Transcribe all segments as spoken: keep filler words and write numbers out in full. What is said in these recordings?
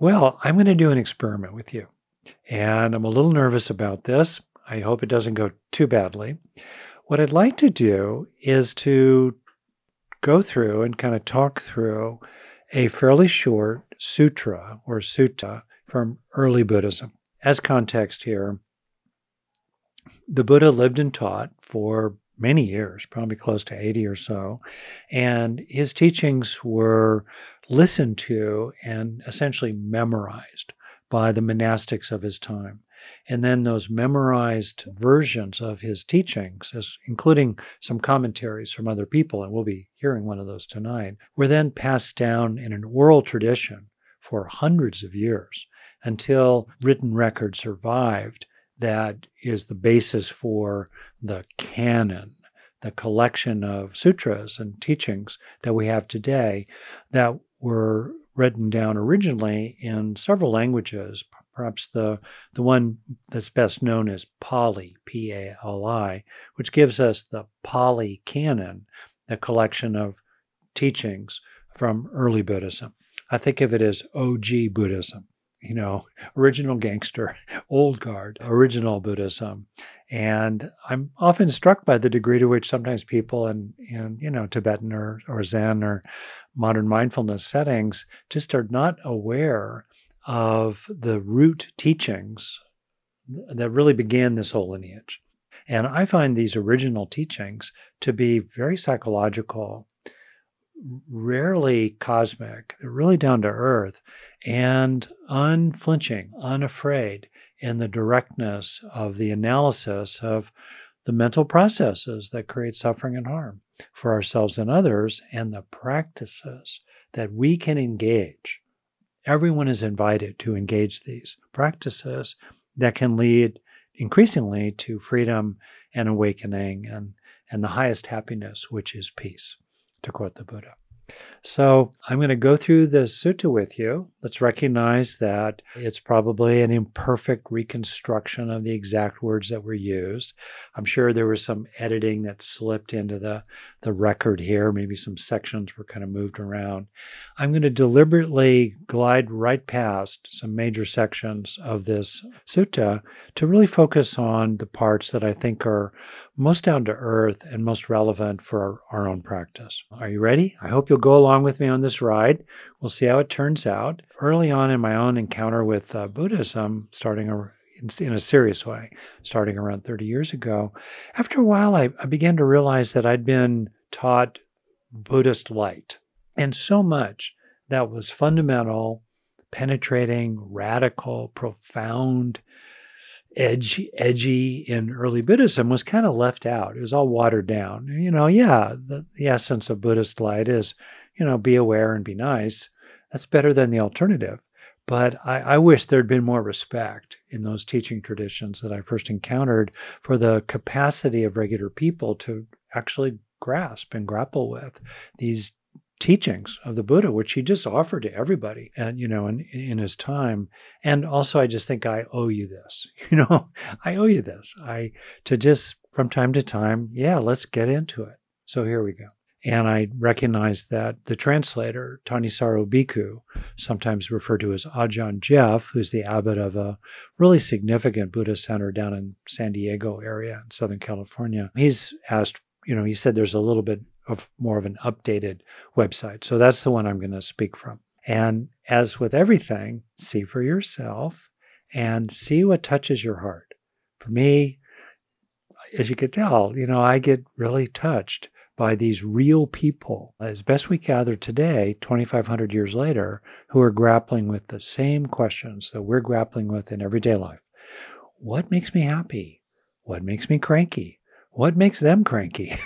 Well, I'm going to do an experiment with you, and I'm a little nervous about this. I hope it doesn't go too badly. What I'd like to do is to go through and kind of talk through a fairly short sutra or sutta from early Buddhism. As context here, the Buddha lived and taught for many years, probably close to eighty or so, and his teachings were listened to and essentially memorized by the monastics of his time. And then those memorized versions of his teachings, as, including some commentaries from other people, and we'll be hearing one of those tonight, were then passed down in an oral tradition for hundreds of years until written record survived that is the basis for the canon, the collection of sutras and teachings that we have today that were written down originally in several languages. Perhaps the, the one that's best known is Pali, P A L I, which gives us the Pali Canon, the collection of teachings from early Buddhism. I think of it as O G Buddhism, you know, original gangster, old guard, original Buddhism. And I'm often struck by the degree to which sometimes people in, in you know, Tibetan or, or Zen or modern mindfulness settings just are not aware of the root teachings that really began this whole lineage. And I find these original teachings to be very psychological, rarely cosmic. They're really down to earth and unflinching, unafraid in the directness of the analysis of the mental processes that create suffering and harm for ourselves and others, and the practices that we can engage. Everyone is invited to engage these practices that can lead increasingly to freedom and awakening and, and the highest happiness, which is peace, to quote the Buddha. So I'm going to go through the sutta with you. Let's recognize that it's probably an imperfect reconstruction of the exact words that were used. I'm sure there was some editing that slipped into the, the record here. Maybe some sections were kind of moved around. I'm going to deliberately glide right past some major sections of this sutta to really focus on the parts that I think are most down to earth and most relevant for our, our own practice. Are you ready? I hope you'll go along with me on this ride. We'll see how it turns out. Early on in my own encounter with uh, Buddhism, starting a, in, in a serious way, starting around thirty years ago, after a while I, I began to realize that I'd been taught Buddhist light, and so much that was fundamental, penetrating, radical, profound, edgy, edgy in early Buddhism was kind of left out. It was all watered down. You know, yeah, the, the essence of Buddhist light is, you know, be aware and be nice. That's better than the alternative. But I, I wish there'd been more respect in those teaching traditions that I first encountered for the capacity of regular people to actually grasp and grapple with these teachings of the Buddha, which he just offered to everybody, and you know, in, in his time. And also, I just think I owe you this. You know, I owe you this. I to just from time to time, yeah, let's get into it. So here we go. And I recognize that the translator, Thanissaro Bhikkhu, sometimes referred to as Ajahn Jeff, who's the abbot of a really significant Buddhist center down in San Diego area in Southern California, he's asked, you know, he said there's a little bit of more of an updated website. So that's the one I'm going to speak from. And as with everything, see for yourself and see what touches your heart. For me, as you could tell, you know, I get really touched by these real people, as best we gather today, twenty-five hundred years later, who are grappling with the same questions that we're grappling with in everyday life. What makes me happy? What makes me cranky? What makes them cranky?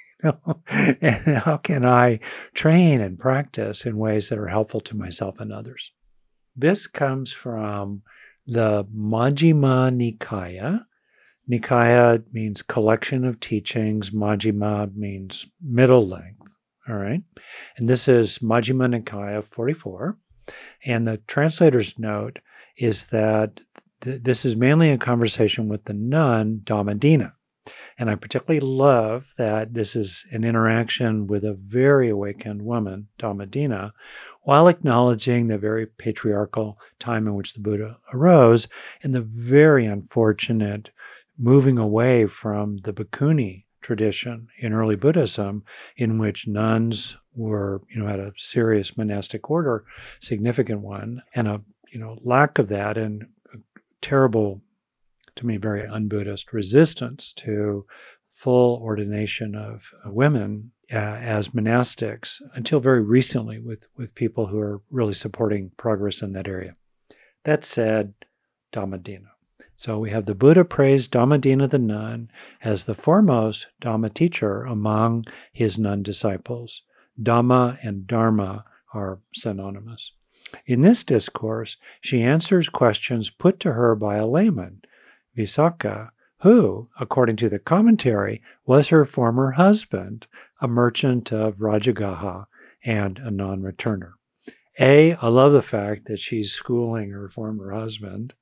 And how can I train and practice in ways that are helpful to myself and others? This comes from the Majjhima Nikaya. Nikaya means collection of teachings. Majjhima means middle length. All right. And this is Majjhima Nikaya forty-four. And the translator's note is that th- this is mainly a conversation with the nun Dhammadina. And I particularly love that this is an interaction with a very awakened woman, Dhammadina, while acknowledging the very patriarchal time in which the Buddha arose and the very unfortunate moving away from the bhikkhuni tradition in early Buddhism, in which nuns were, you know, had a serious monastic order, significant one, and a, you know, lack of that and a terrible, to me, very un-Buddhist resistance to full ordination of women uh, as monastics until very recently with, with people who are really supporting progress in that area. That said, Dhammadina. So we have the Buddha praised Dhammadina the nun as the foremost Dhamma teacher among his nun disciples. Dhamma and Dharma are synonymous. In this discourse, she answers questions put to her by a layman, Visakha, who, according to the commentary, was her former husband, a merchant of Rajagaha and a non-returner. A, I love the fact that she's schooling her former husband.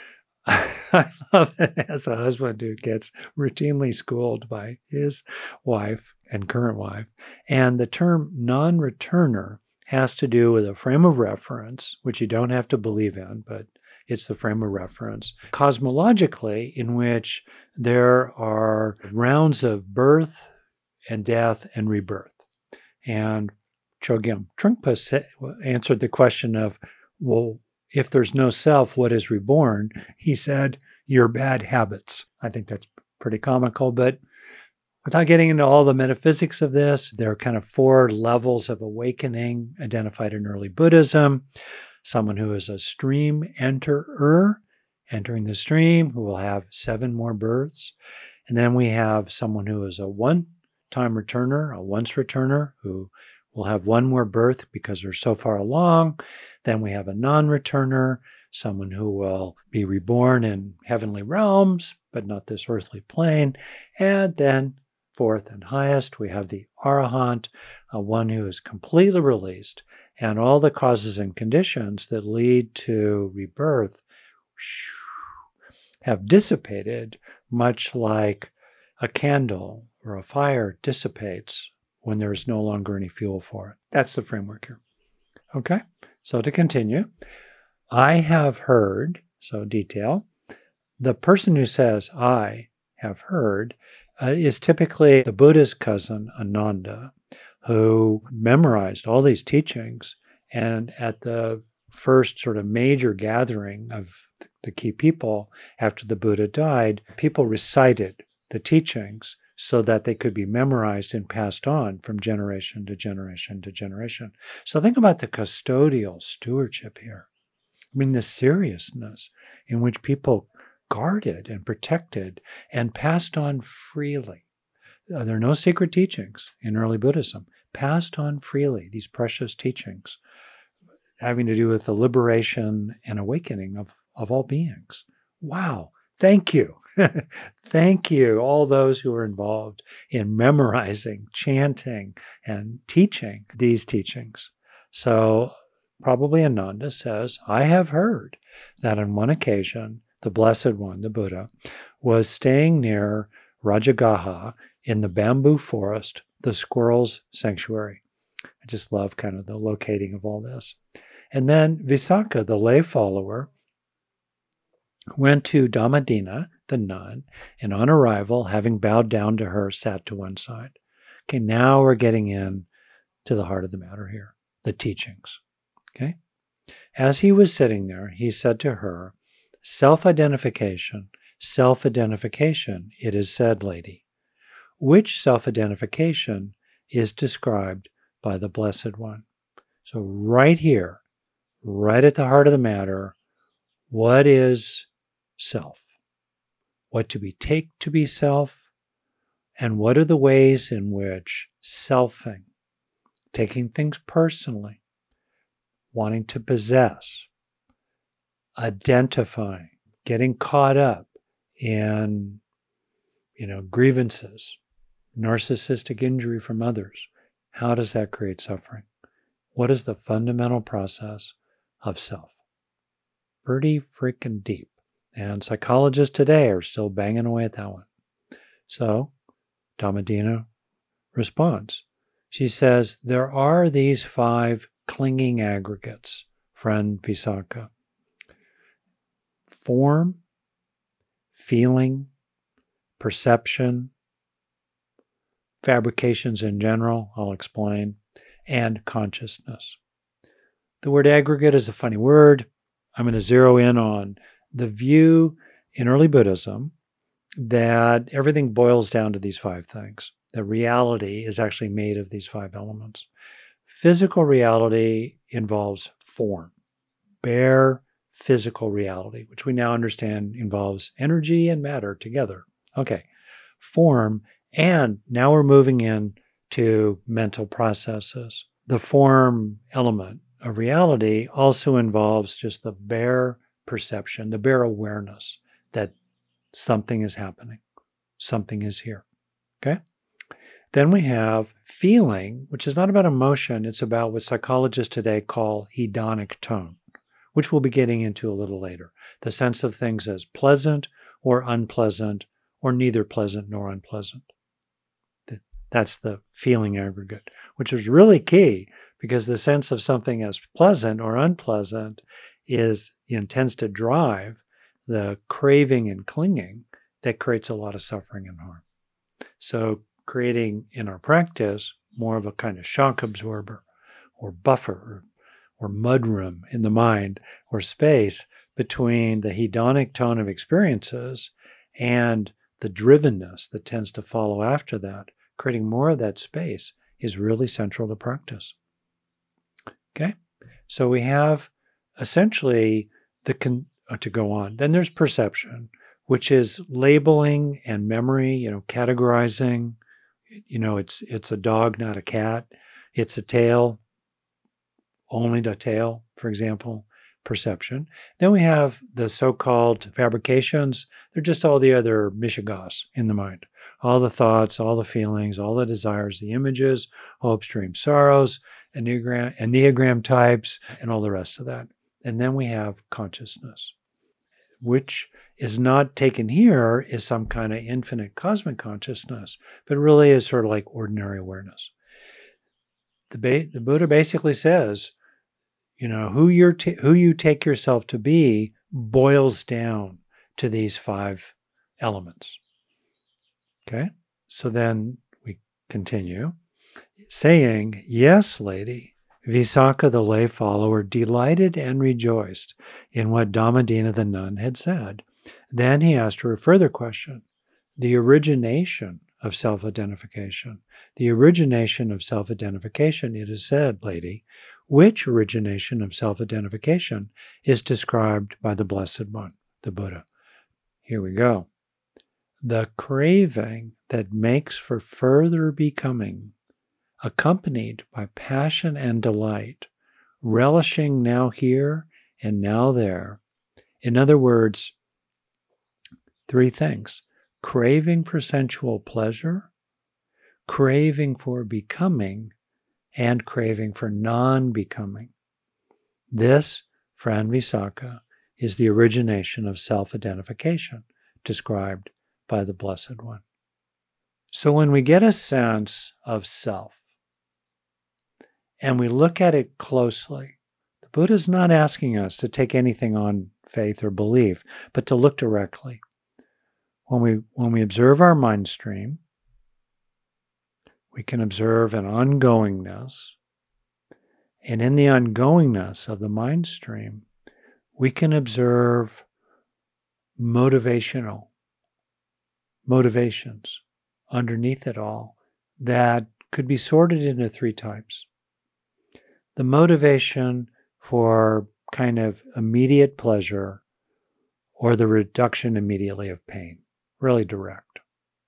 I love it as a husband who gets routinely schooled by his wife and current wife. And the term non-returner has to do with a frame of reference, which you don't have to believe in, but it's the frame of reference, cosmologically, in which there are rounds of birth and death and rebirth. And Chogyam Trungpa answered the question of, well, if there's no self, what is reborn? He said, your bad habits. I think that's pretty comical, but without getting into all the metaphysics of this, there are kind of four levels of awakening identified in early Buddhism. Someone who is a stream enterer, entering the stream, who will have seven more births. And then we have someone who is a one-time returner, a once returner, who will have one more birth because they're so far along. Then we have a non-returner, someone who will be reborn in heavenly realms, but not this earthly plane. And then, fourth and highest, we have the Arahant, uh, one who is completely released, and all the causes and conditions that lead to rebirth have dissipated, much like a candle or a fire dissipates when there is no longer any fuel for it. That's the framework here. Okay, so to continue, I have heard, so detail, the person who says, I have heard, uh, is typically the Buddha's cousin, Ananda, who memorized all these teachings, and at the first sort of major gathering of the key people after the Buddha died, people recited the teachings so that they could be memorized and passed on from generation to generation to generation. So think about the custodial stewardship here. I mean, the seriousness in which people guarded and protected and passed on freely. Uh, there are no secret teachings in early Buddhism. Passed on freely, these precious teachings having to do with the liberation and awakening of, of all beings. Wow. Thank you. Thank you, all those who are involved in memorizing, chanting, and teaching these teachings. So probably Ananda says, I have heard that on one occasion, the Blessed One, the Buddha, was staying near Rajagaha in the bamboo forest, the squirrel's sanctuary. I just love kind of the locating of all this. And then Visakha, the lay follower, went to Dhammadina, the nun, and on arrival, having bowed down to her, sat to one side. Okay, now we're getting in to the heart of the matter here, the teachings. Okay? As he was sitting there, he said to her, self-identification, self-identification, it is said, lady. Which self-identification is described by the Blessed One? So right here, right at the heart of the matter, what is self? What do we take to be self? And what are the ways in which selfing, taking things personally, wanting to possess, identifying, getting caught up in, you know, grievances, narcissistic injury from others, how does that create suffering? What is the fundamental process of self? Pretty freaking deep. And psychologists today are still banging away at that one. So Dhammadina responds. She says, there are these five clinging aggregates, friend Visakha. Form, feeling, perception, fabrications in general, I'll explain, and consciousness. The word aggregate is a funny word. I'm going to zero in on the view in early Buddhism that everything boils down to these five things. That reality is actually made of these five elements. Physical reality involves form, bare physical reality, which we now understand involves energy and matter together. Okay, form, and now we're moving in to mental processes. The form element of reality also involves just the bare perception, the bare awareness that something is happening, something is here. Okay? Then we have feeling, which is not about emotion, it's about what psychologists today call hedonic tone, which we'll be getting into a little later. The sense of things as pleasant or unpleasant, or neither pleasant nor unpleasant. That's the feeling aggregate, which is really key because the sense of something as pleasant or unpleasant is, you know, tends to drive the craving and clinging that creates a lot of suffering and harm. So creating in our practice more of a kind of shock absorber or buffer or, or mudroom in the mind or space between the hedonic tone of experiences and the drivenness that tends to follow after that, creating more of that space is really central to practice. Okay? So we have essentially the, con- uh, to go on. Then there's perception, which is labeling and memory, you know, categorizing. You know, it's it's a dog, not a cat. It's a tail, only the tail, for example, perception. Then we have the so-called fabrications. They're just all the other mishigas in the mind. All the thoughts, all the feelings, all the desires, the images, hopes, dreams, sorrows, enneagram, enneagram types, and all the rest of that. And then we have consciousness, which is not taken here as some kind of infinite cosmic consciousness, but really is sort of like ordinary awareness. The, ba- the Buddha basically says, you know, who you're t- who you take yourself to be boils down to these five elements. Okay, so then we continue saying, yes, lady, Visakha the lay follower delighted and rejoiced in what Dhammadina the nun had said. Then he asked her a further question, the origination of self-identification. The origination of self-identification, it is said, lady, which origination of self-identification is described by the Blessed One, the Buddha. Here we go. The craving that makes for further becoming, accompanied by passion and delight, relishing now here and now there. In other words, three things: craving for sensual pleasure, craving for becoming, and craving for non-becoming. This, friend Visakha, is the origination of self-identification described by the Blessed One. So when we get a sense of self and we look at it closely, the Buddha is not asking us to take anything on faith or belief, but to look directly. When we, when we observe our mind stream, we can observe an ongoingness. And in the ongoingness of the mind stream, we can observe motivational motivations underneath it all that could be sorted into three types. The motivation for kind of immediate pleasure or the reduction immediately of pain, really direct.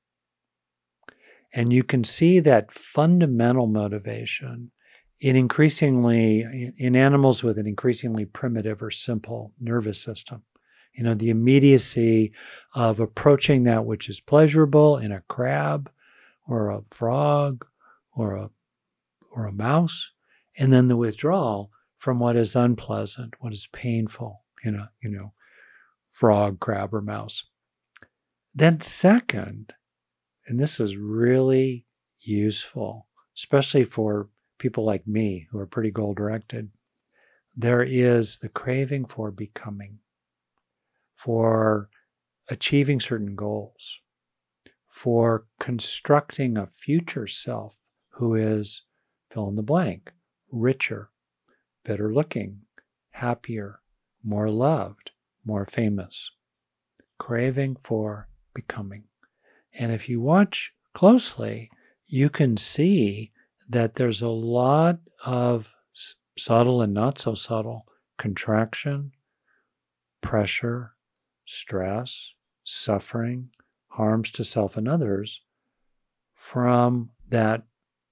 And you can see that fundamental motivation in increasingly, in animals with an increasingly primitive or simple nervous system. You know, the immediacy of approaching that which is pleasurable in a crab or a frog or a or a mouse, and then the withdrawal from what is unpleasant, what is painful in a, you know, frog, crab, or mouse. Then second, and this is really useful, especially for people like me who are pretty goal-directed, there is the craving for becoming, for achieving certain goals, for constructing a future self who is fill in the blank, richer, better looking, happier, more loved, more famous. Craving for becoming. And if you watch closely, you can see that there's a lot of subtle and not so subtle contraction, pressure, stress, suffering, harms to self and others from that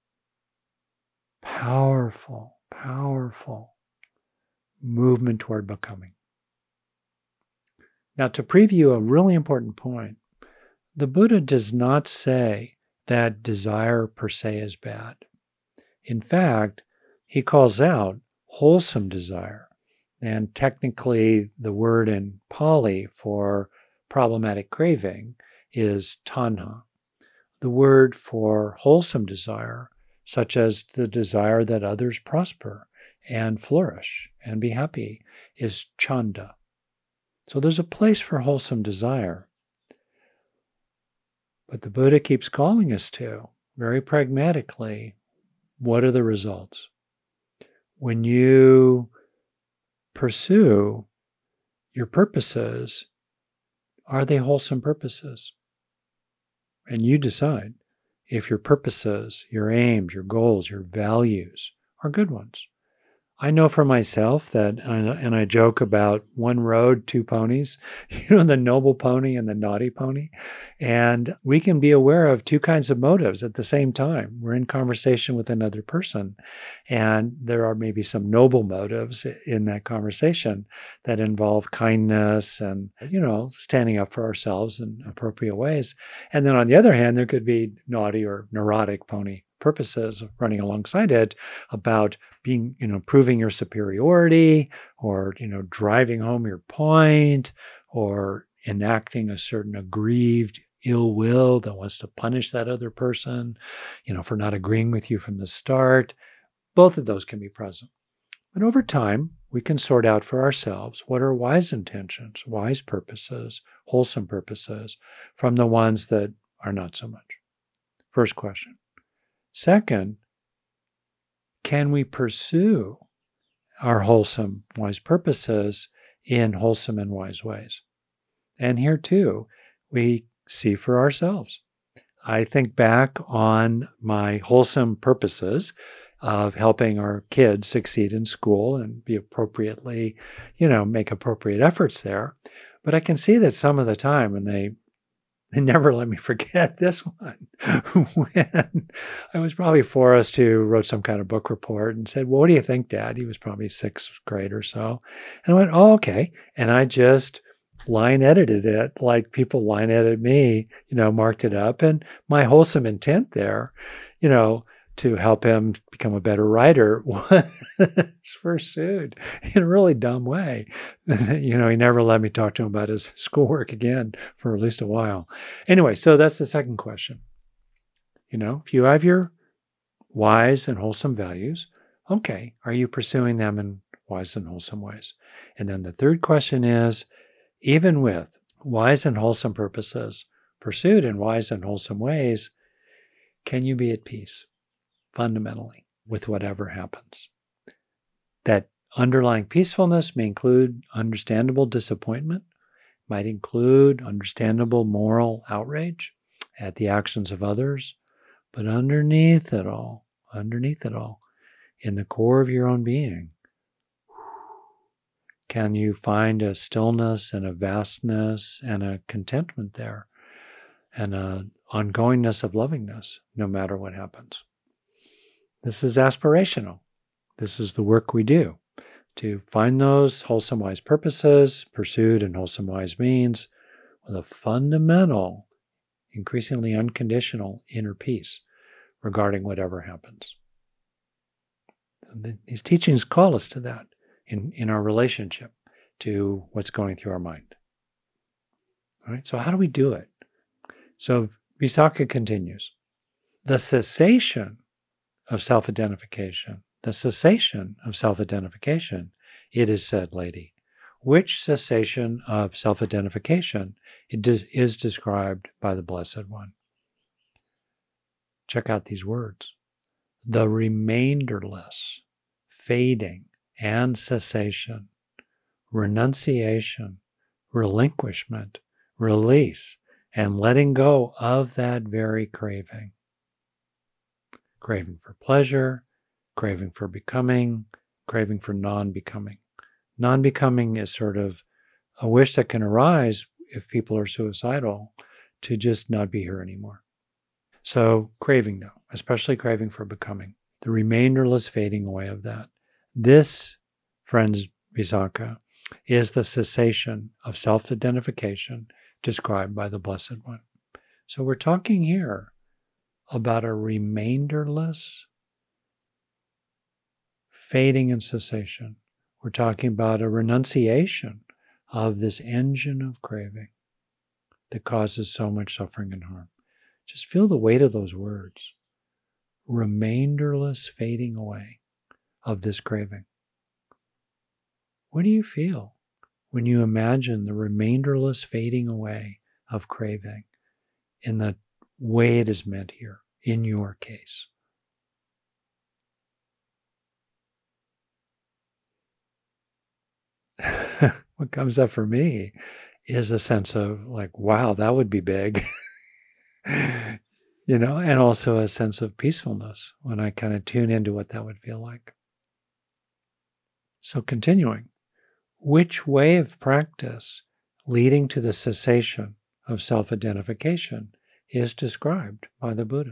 powerful, powerful movement toward becoming. Now, to preview a really important point, the Buddha does not say that desire per se is bad. In fact, he calls out wholesome desire. And technically, the word in Pali for problematic craving is tanha. The word for wholesome desire, such as the desire that others prosper and flourish and be happy, is chanda. So there's a place for wholesome desire. But the Buddha keeps calling us to, very pragmatically, what are the results? When you pursue your purposes, are they wholesome purposes? And you decide if your purposes, your aims, your goals, your values are good ones. I know for myself that, and I joke about one road, two ponies, you know, the noble pony and the naughty pony. And we can be aware of two kinds of motives at the same time. We're in conversation with another person, and there are maybe some noble motives in that conversation that involve kindness and, you know, standing up for ourselves in appropriate ways. And then on the other hand, there could be naughty or neurotic pony purposes running alongside it about being, you know, proving your superiority or, you know, driving home your point or enacting a certain aggrieved ill will that wants to punish that other person, you know, for not agreeing with you from the start. Both of those can be present. But over time, we can sort out for ourselves what are wise intentions, wise purposes, wholesome purposes from the ones that are not so much. First question. Second, can we pursue our wholesome, wise purposes in wholesome and wise ways? And here too, we see for ourselves. I think back on my wholesome purposes of helping our kids succeed in school and be appropriately, you know, make appropriate efforts there. But I can see that some of the time when they They never let me forget this one. When I was probably forced to wrote some kind of book report and said, well, what do you think, Dad? He was probably sixth grade or so. And I went, oh, okay. And I just line edited it like people line edited me, you know, marked it up. And my wholesome intent there, you know, to help him become a better writer was pursued in a really dumb way. You know, he never let me talk to him about his schoolwork again for at least a while. Anyway, so that's the second question. You know, if you have your wise and wholesome values, okay, are you pursuing them in wise and wholesome ways? And then the third question is, even with wise and wholesome purposes pursued in wise and wholesome ways, can you be at peace? Fundamentally, with whatever happens. That underlying peacefulness may include understandable disappointment, might include understandable moral outrage at the actions of others, but underneath it all, underneath it all, in the core of your own being, can you find a stillness and a vastness and a contentment there and an ongoingness of lovingness no matter what happens? This is aspirational. This is the work we do to find those wholesome, wise purposes pursued in wholesome, wise means with a fundamental, increasingly unconditional inner peace regarding whatever happens. So the, these teachings call us to that in, in our relationship to what's going through our mind. All right, so how do we do it? So Visakha continues, the cessation of self-identification, the cessation of self-identification, it is said, lady, which cessation of self-identification it is described by the Blessed One. Check out these words. The remainderless, fading, and cessation, renunciation, relinquishment, release, and letting go of that very craving. Craving for pleasure, craving for becoming, craving for non-becoming. Non-becoming is sort of a wish that can arise if people are suicidal to just not be here anymore. So craving though, especially craving for becoming, the remainderless fading away of that. This, friends, Visakha, is the cessation of self-identification described by the Blessed One. So we're talking here about a remainderless fading and cessation. We're talking about a renunciation of this engine of craving that causes so much suffering and harm. Just feel the weight of those words. Remainderless fading away of this craving. What do you feel when you imagine the remainderless fading away of craving in the way it is meant here, in your case? What comes up for me is a sense of like, wow, that would be big. You know, and also a sense of peacefulness when I kind of tune into what that would feel like. So continuing, which way of practice leading to the cessation of self-identification is described by the Buddha?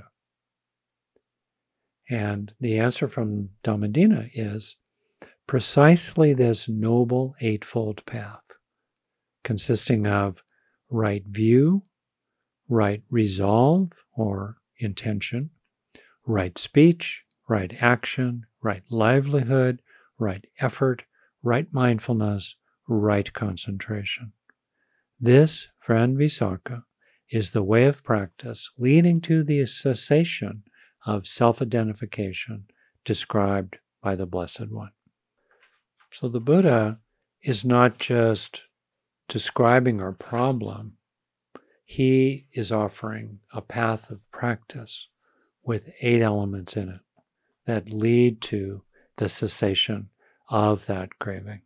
And the answer from Dhammadinna is precisely this noble eightfold path, consisting of right view, right resolve or intention, right speech, right action, right livelihood, right effort, right mindfulness, right concentration. This, friend Visakha, is the way of practice leading to the cessation of self-identification described by the Blessed One. So the Buddha is not just describing our problem, he is offering a path of practice with eight elements in it that lead to the cessation of that craving.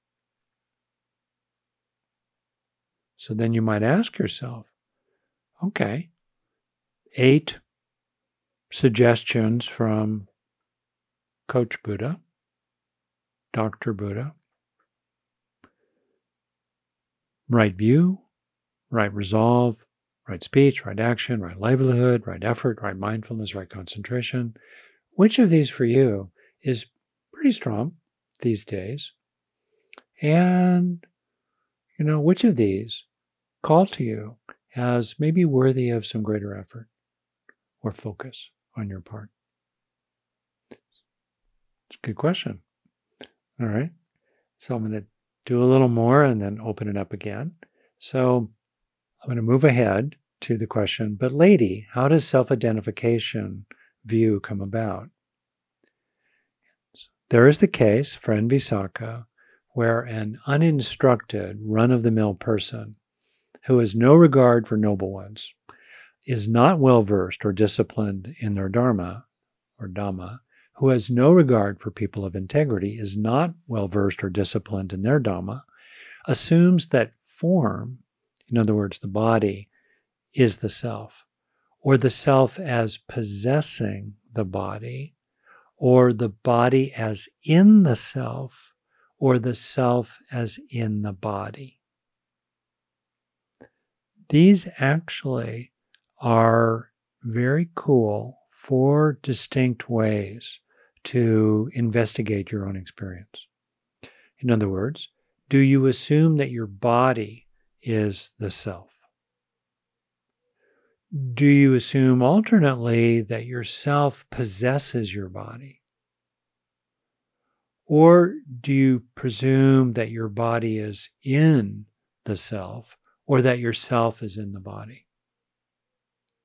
So then you might ask yourself, okay, eight suggestions from Coach Buddha, Doctor Buddha, right view, right resolve, right speech, right action, right livelihood, right effort, right mindfulness, right concentration. Which of these for you is pretty strong these days? And, you know, which of these call to you as maybe worthy of some greater effort or focus on your part? It's a good question. All right. So I'm going to do a little more and then open it up again. So I'm going to move ahead to the question, but lady, how does self-identification view come about? There is the case, friend Visakha, where an uninstructed, run-of-the-mill person who has no regard for noble ones, is not well-versed or disciplined in their dharma or dhamma, who has no regard for people of integrity, is not well-versed or disciplined in their dhamma, assumes that form, in other words, the body, is the self, or the self as possessing the body, or the body as in the self, or the self as in the body. These actually are very cool, four distinct ways to investigate your own experience. In other words, do you assume that your body is the self? Do you assume alternately that your self possesses your body? Or do you presume that your body is in the self, or that your self is in the body?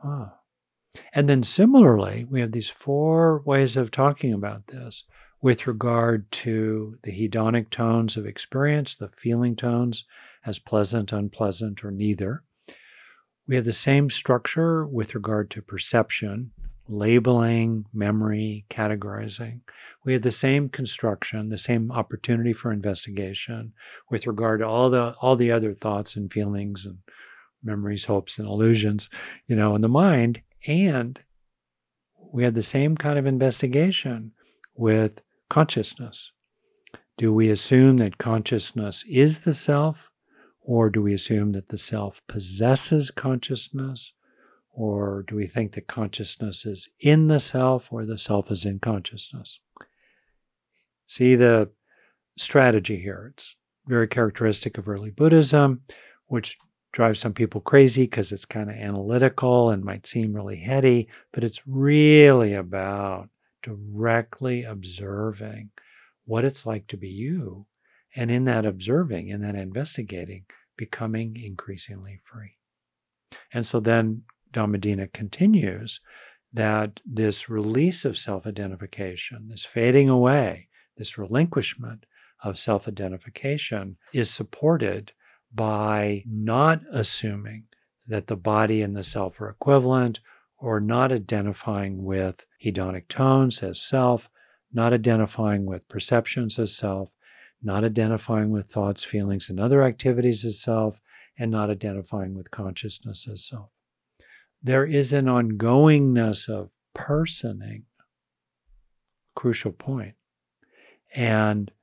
Ah. And then similarly, we have these four ways of talking about this with regard to the hedonic tones of experience, the feeling tones as pleasant, unpleasant, or neither. We have the same structure with regard to perception, labeling, memory, categorizing. We have the same construction, the same opportunity for investigation with regard to all the all the other thoughts and feelings and memories, hopes, and illusions, you know, in the mind. And we have the same kind of investigation with consciousness. Do we assume that consciousness is the self, or do we assume that the self possesses consciousness, or do we think that consciousness is in the self, or the self is in consciousness? See the strategy here. It's very characteristic of early Buddhism, which drives some people crazy because it's kind of analytical and might seem really heady, but it's really about directly observing what it's like to be you, and in that observing, in that investigating, becoming increasingly free. And so then Dhammadina continues that this release of self-identification, this fading away, this relinquishment of self-identification is supported by not assuming that the body and the self are equivalent, or not identifying with hedonic tones as self, not identifying with perceptions as self, not identifying with thoughts, feelings, and other activities as self, and not identifying with consciousness as self. There is an ongoingness of personing, crucial point. And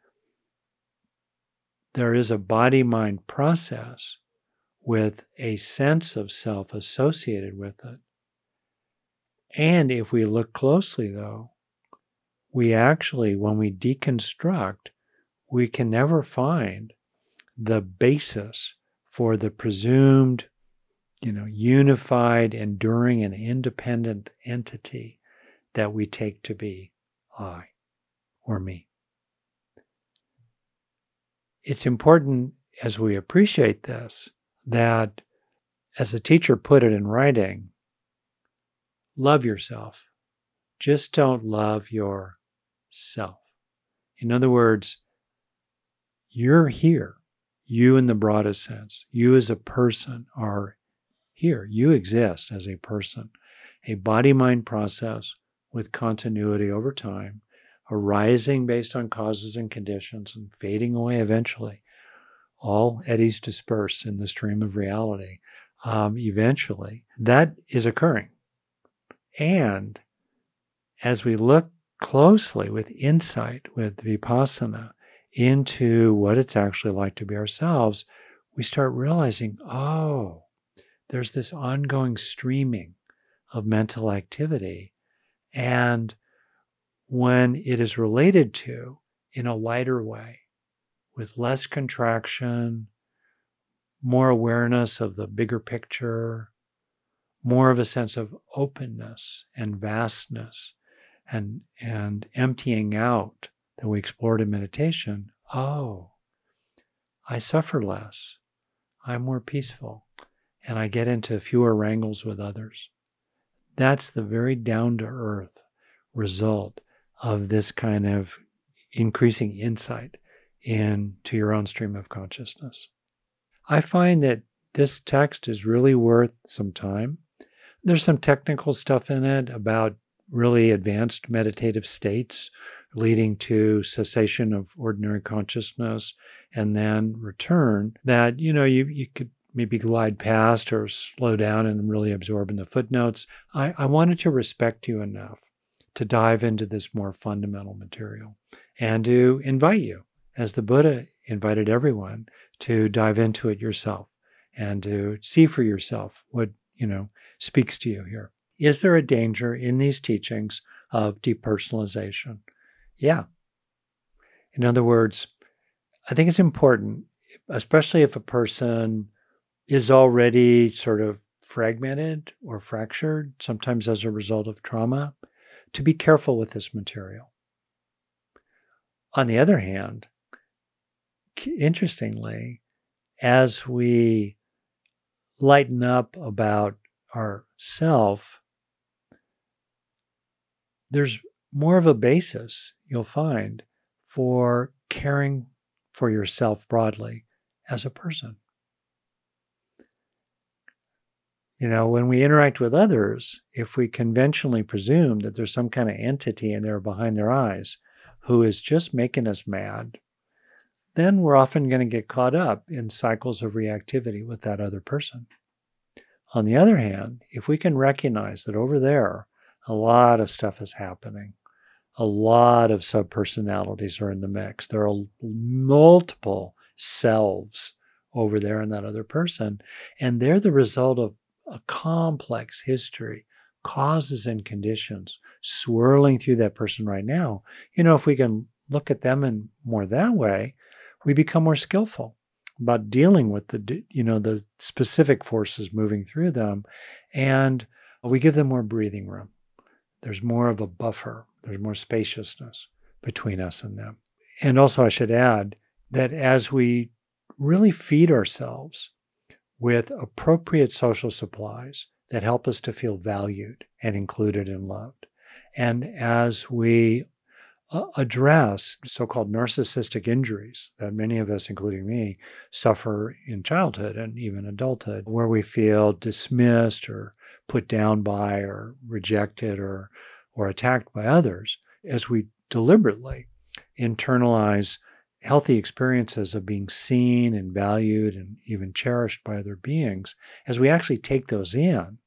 there is a body-mind process with a sense of self associated with it. And if we look closely, though, we actually, when we deconstruct, we can never find the basis for the presumed, you know, unified, enduring, and independent entity that we take to be I or me. It's important, as we appreciate this, that, as the teacher put it in writing, love yourself. Just don't love yourself. In other words, you're here. You in the broadest sense. You as a person are here. You exist as a person. A body-mind process with continuity over time, arising based on causes and conditions and fading away eventually. All eddies disperse in the stream of reality. Um, eventually, that is occurring. And as we look closely with insight, with vipassana, into what it's actually like to be ourselves, we start realizing, oh, there's this ongoing streaming of mental activity. And when it is related to in a lighter way, with less contraction, more awareness of the bigger picture, more of a sense of openness and vastness and, and emptying out that we explored in meditation, oh, I suffer less, I'm more peaceful, and I get into fewer wrangles with others. That's the very down-to-earth result of this kind of increasing insight into your own stream of consciousness. I find that this text is really worth some time. There's some technical stuff in it about really advanced meditative states leading to cessation of ordinary consciousness and then return that, you know, you, you could maybe glide past or slow down and really absorb in the footnotes. I, I wanted to respect you enough to dive into this more fundamental material and to invite you, as the Buddha invited everyone, to dive into it yourself and to see for yourself what, you know, speaks to you here. Is there a danger in these teachings of depersonalization? Yeah. In other words, I think it's important, especially if a person is already sort of fragmented or fractured, sometimes as a result of trauma, to be careful with this material. On the other hand, interestingly, as we lighten up about our self, there's more of a basis, you'll find, for caring for yourself broadly as a person. You know, when we interact with others, if we conventionally presume that there's some kind of entity in there behind their eyes who is just making us mad, then we're often going to get caught up in cycles of reactivity with that other person. On the other hand, if we can recognize that over there, a lot of stuff is happening, a lot of subpersonalities are in the mix, there are multiple selves over there in that other person, and they're the result of a complex history, causes and conditions swirling through that person right now. You know, if we can look at them in more that way, we become more skillful about dealing with the, you know, the specific forces moving through them, and we give them more breathing room. There's more of a buffer. There's more spaciousness between us and them. And also, I should add that as we really feed ourselves with appropriate social supplies that help us to feel valued and included and loved, and as we uh, address so-called narcissistic injuries that many of us, including me, suffer in childhood and even adulthood, where we feel dismissed or put down by or rejected or or attacked by others, as we deliberately internalize healthy experiences of being seen and valued and even cherished by other beings, as we actually take those in,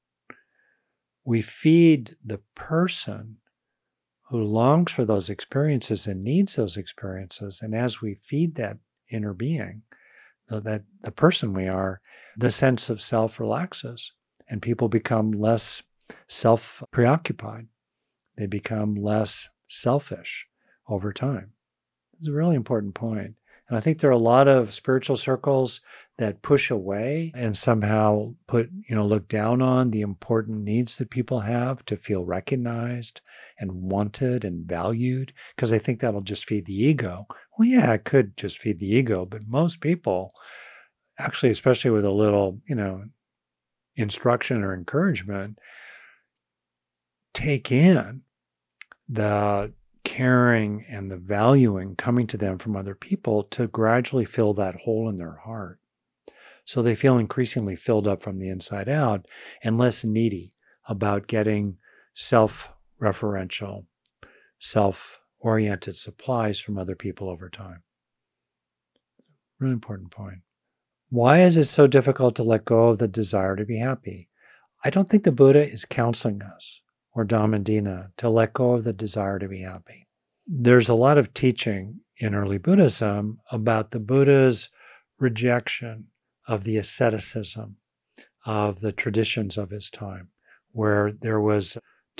we feed the person who longs for those experiences and needs those experiences. And as we feed that inner being, that the person we are, the sense of self relaxes and people become less self-preoccupied. They become less selfish over time. It's a really important point. And I think there are a lot of spiritual circles that push away and somehow put, you know, look down on the important needs that people have to feel recognized and wanted and valued, because they think that'll just feed the ego. Well, yeah, it could just feed the ego, but most people, actually, especially with a little, you know, instruction or encouragement, take in the caring and the valuing coming to them from other people to gradually fill that hole in their heart. So they feel increasingly filled up from the inside out and less needy about getting self-referential, self-oriented supplies from other people over time. Really important point. Why is it so difficult to let go of the desire to be happy? I don't think the Buddha is counseling us, or Dhammadina, to let go of the desire to be happy. There's a lot of teaching in early Buddhism about the Buddha's rejection of the asceticism of the traditions of his time, where there was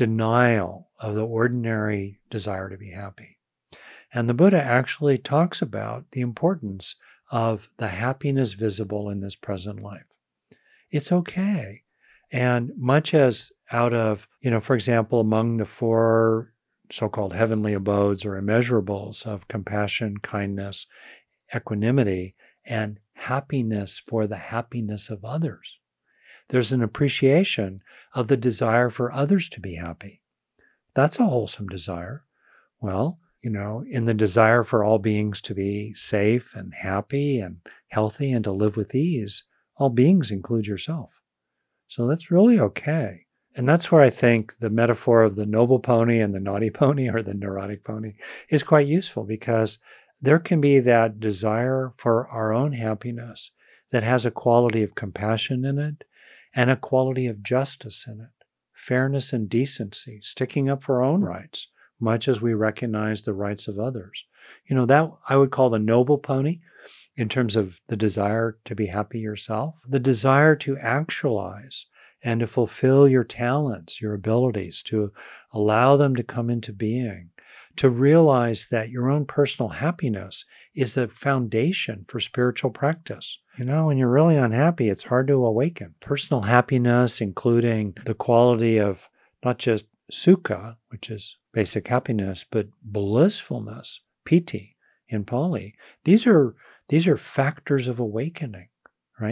denial of the ordinary desire to be happy. And the Buddha actually talks about the importance of the happiness visible in this present life. It's okay. And much as out of, you know, for example, among the four so-called heavenly abodes or immeasurables of compassion, kindness, equanimity, and happiness for the happiness of others, there's an appreciation of the desire for others to be happy. That's a wholesome desire. Well, you know, in the desire for all beings to be safe and happy and healthy and to live with ease, all beings include yourself. So that's really okay. And that's where I think the metaphor of the noble pony and the naughty pony or the neurotic pony is quite useful, because there can be that desire for our own happiness that has a quality of compassion in it and a quality of justice in it, fairness and decency, sticking up for our own rights, much as we recognize the rights of others. You know, that I would call the noble pony in terms of the desire to be happy yourself, the desire to actualize and to fulfill your talents, your abilities, to allow them to come into being, to realize that your own personal happiness is the foundation for spiritual practice. You know, when you're really unhappy, it's hard to awaken. Personal happiness, including the quality of not just sukha, which is basic happiness, but blissfulness, piti in Pali. These are these are factors of awakening, right?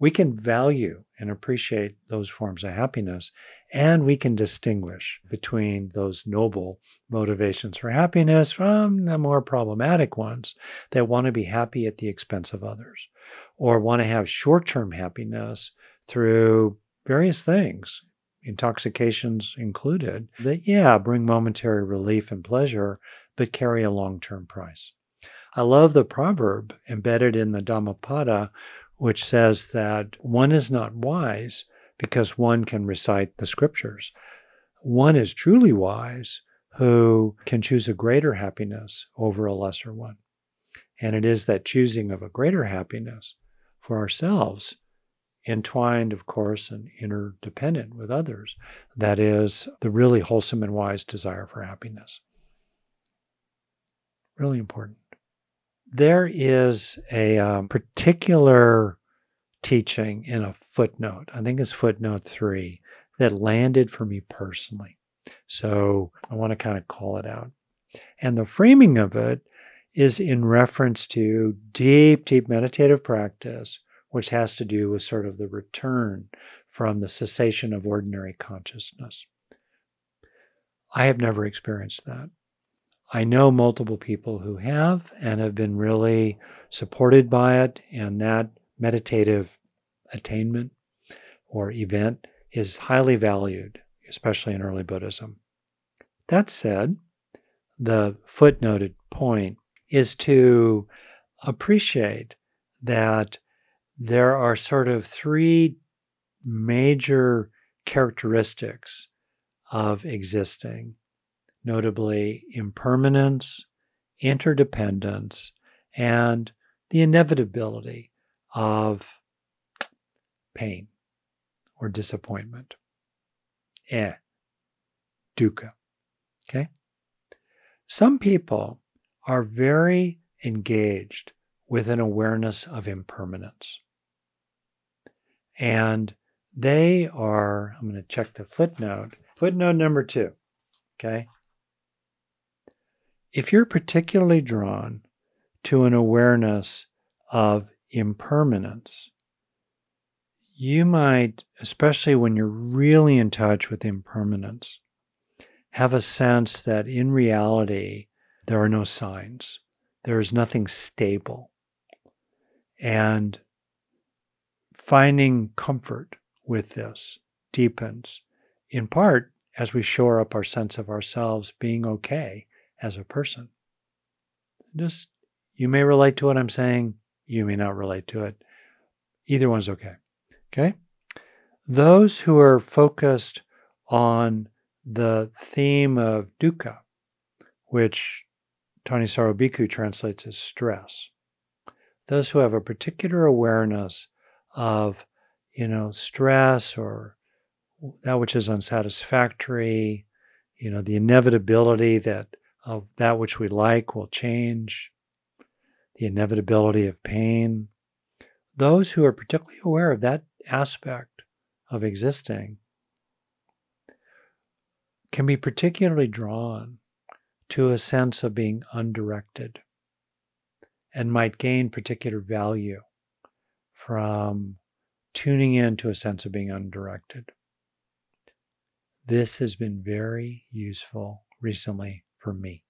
We can value and appreciate those forms of happiness, and we can distinguish between those noble motivations for happiness from the more problematic ones that want to be happy at the expense of others, or want to have short-term happiness through various things, intoxications included, that, yeah, bring momentary relief and pleasure, but carry a long-term price. I love the proverb embedded in the Dhammapada, which says that one is not wise because one can recite the scriptures. One is truly wise who can choose a greater happiness over a lesser one. And it is that choosing of a greater happiness for ourselves, entwined, of course, and interdependent with others, that is the really wholesome and wise desire for happiness. Really important. There is a um, particular teaching in a footnote, I think it's footnote three, that landed for me personally. So I want to kind of call it out. And the framing of it is in reference to deep, deep meditative practice, which has to do with sort of the return from the cessation of ordinary consciousness. I have never experienced that. I know multiple people who have and have been really supported by it, and that meditative attainment or event is highly valued, especially in early Buddhism. That said, the footnoted point is to appreciate that there are sort of three major characteristics of existing, notably impermanence, interdependence, and the inevitability of pain or disappointment. Eh, dukkha. Okay? Some people are very engaged with an awareness of impermanence. And they are, I'm going to check the footnote, footnote number two, okay? If you're particularly drawn to an awareness of impermanence, you might, especially when you're really in touch with impermanence, have a sense that in reality, there are no signs. There is nothing stable. And finding comfort with this deepens, in part, as we shore up our sense of ourselves being okay as a person. Just, you may relate to what I'm saying, you may not relate to it. Either one's okay. Okay? Those who are focused on the theme of dukkha, which Thanissaro Bhikkhu translates as stress, those who have a particular awareness of, you know, stress or that which is unsatisfactory, you know, the inevitability that of that which we like will change, the inevitability of pain. Those who are particularly aware of that aspect of existing can be particularly drawn to a sense of being undirected and might gain particular value from tuning into a sense of being undirected. This has been very useful recently for me.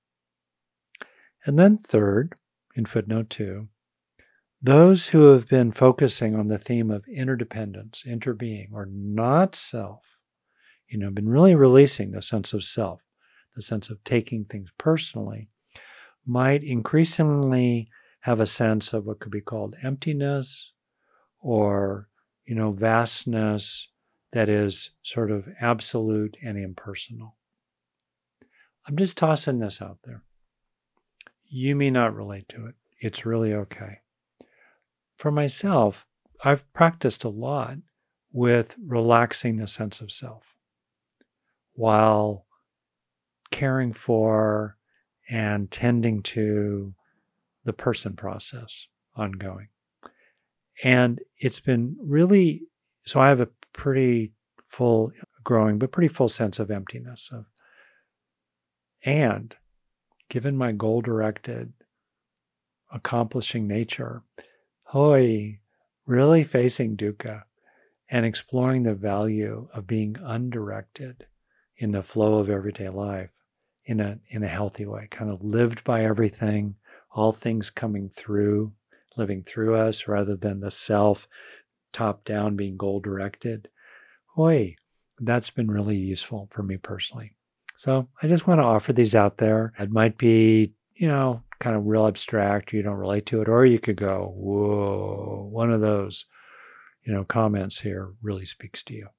And then third, in footnote two, those who have been focusing on the theme of interdependence, interbeing, or not self, you know, been really releasing the sense of self, the sense of taking things personally, might increasingly have a sense of what could be called emptiness or, you know, vastness that is sort of absolute and impersonal. I'm just tossing this out there. You may not relate to it. It's really okay. For myself, I've practiced a lot with relaxing the sense of self while caring for and tending to the person process ongoing. And it's been really, so I have a pretty full, growing, but pretty full sense of emptiness. Of, and given my goal-directed, accomplishing nature, hoi, really facing dukkha and exploring the value of being undirected in the flow of everyday life in a in a healthy way, kind of lived by everything, all things coming through, living through us rather than the self top down being goal directed. Boy, that's been really useful for me personally. So I just want to offer these out there. It might be, you know, kind of real abstract, you don't relate to it, or you could go, whoa, one of those, you know, comments here really speaks to you.